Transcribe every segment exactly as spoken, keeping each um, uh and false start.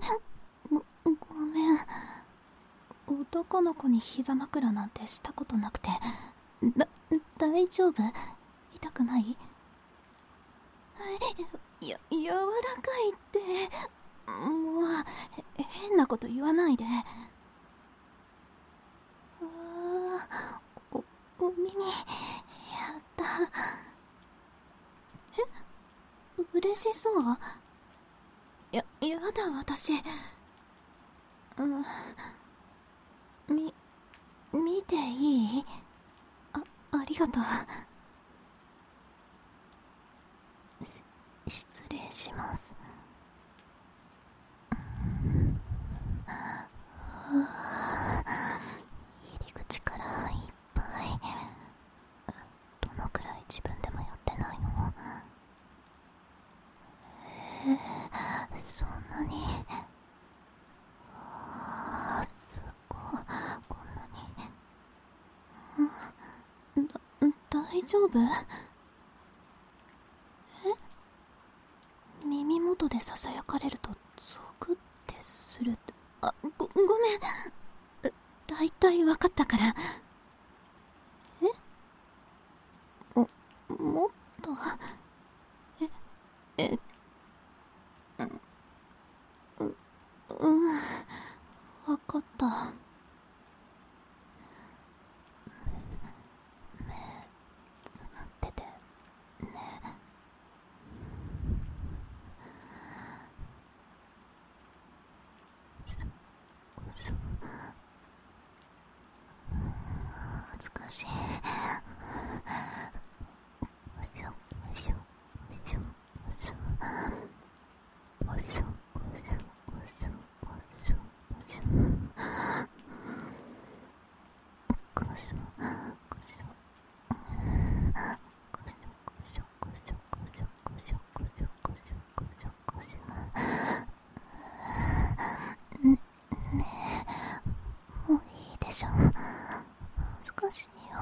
ご、ごめん。男の子に膝枕なんてしたことなくて。だ、大丈夫？痛くない？や、柔らかいって。もう、変なこと言わないで。うわぁ、お、お耳、やった。え？嬉しそう？や、やだ、私。うん。み、見ていい？あ、ありがとう。し、失礼します。入り口からいっぱい。どのくらい自分でもやってないの？えー、そんなに。あー、すごい。こんなに。だ、大丈夫？え？耳元でささやかれるとゾクってする。あ、ご、ごめん。だいたいわかったから。え？も、もっと。え、え、う、うん、わかった。目、つむってて、ね。そ、恥ずかしい。よいしょ、よいしょ、よいしょ、よいしょ。よいしょ、よいしょ、よいしょ、よいしょ、よいしょ。よいしょ、もういいでしょ。恥ずかしいよ。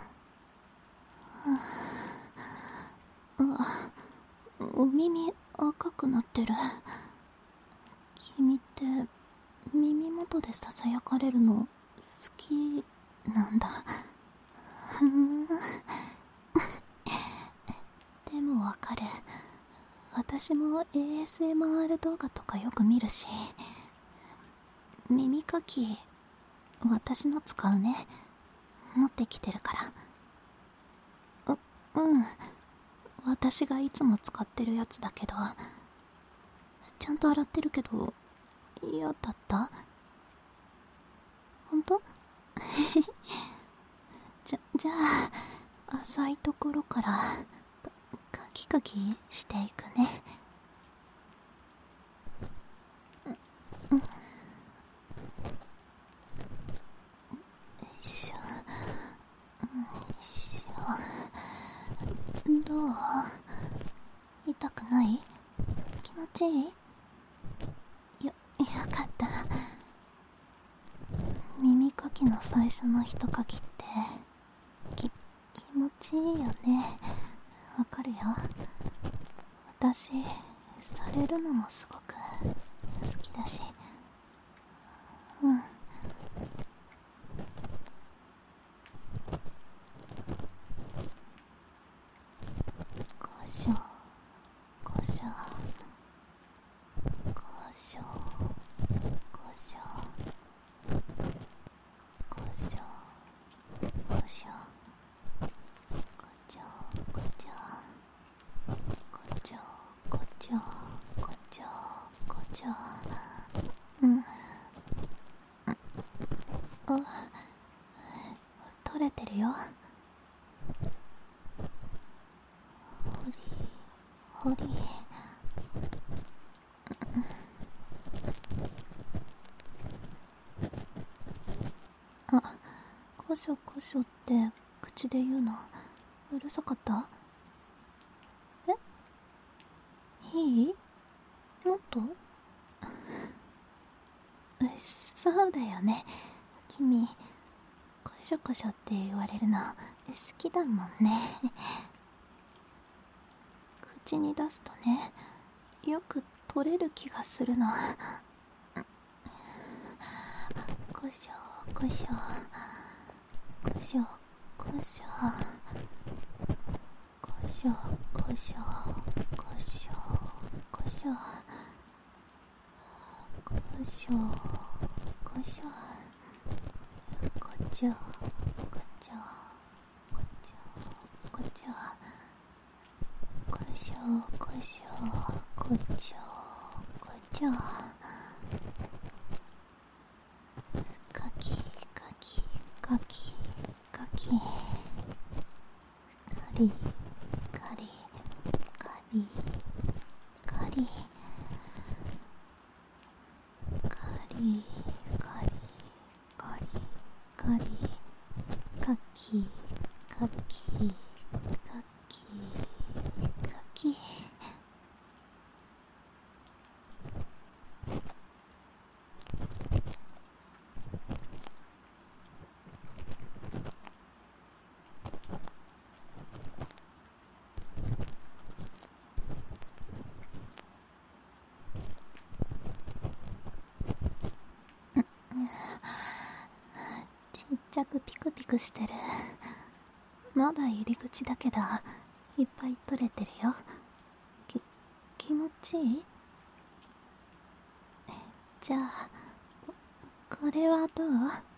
あ、お耳赤くなってる。君って耳元でささやかれるの好きなんだ。ふん。でもわかる。私も エーエスエムアール 動画とかよく見るし。耳かき私の使うね。持ってきてるから。う、うん。私がいつも使ってるやつだけど、ちゃんと洗ってるけど嫌だった？ほんと？じゃ、じゃあ浅いところからカキカキしていくね。うん、よいしょ、よいしょ。どう？痛くない？気持ちいい？よ、よかった。耳かきの最初の一かきってき、気持ちいいよね。わかるよ。私、されるのもすごく好きだし。うん。こしょ、こしょ、こしょ、こしょ、こしょ、こしょ、こちょ、こちょ、こちょ、こちょ、こちょ、こちょ。うん。あ、取れてるよ。ほり、ほり。あ、こしょこしょって口で言うのうるさかった？え？いい？もっと？そうだよね。君、こしょこしょって言われるの好きだもんね。口に出すとね、よく取れる気がするの。 こしょこしょこしょこしょこしょこしょこしょこしょこしょこしょこっちょこっちょこっちょこっちょこしょこしょこっちょこっちょかきかきかきかきカリカリカリカリカリカリカリカリかきかきかきかきちっちゃくピクピクしてる。まだ入り口だけどいっぱい取れてるよ。き気持ちいい？じゃあこれはどう？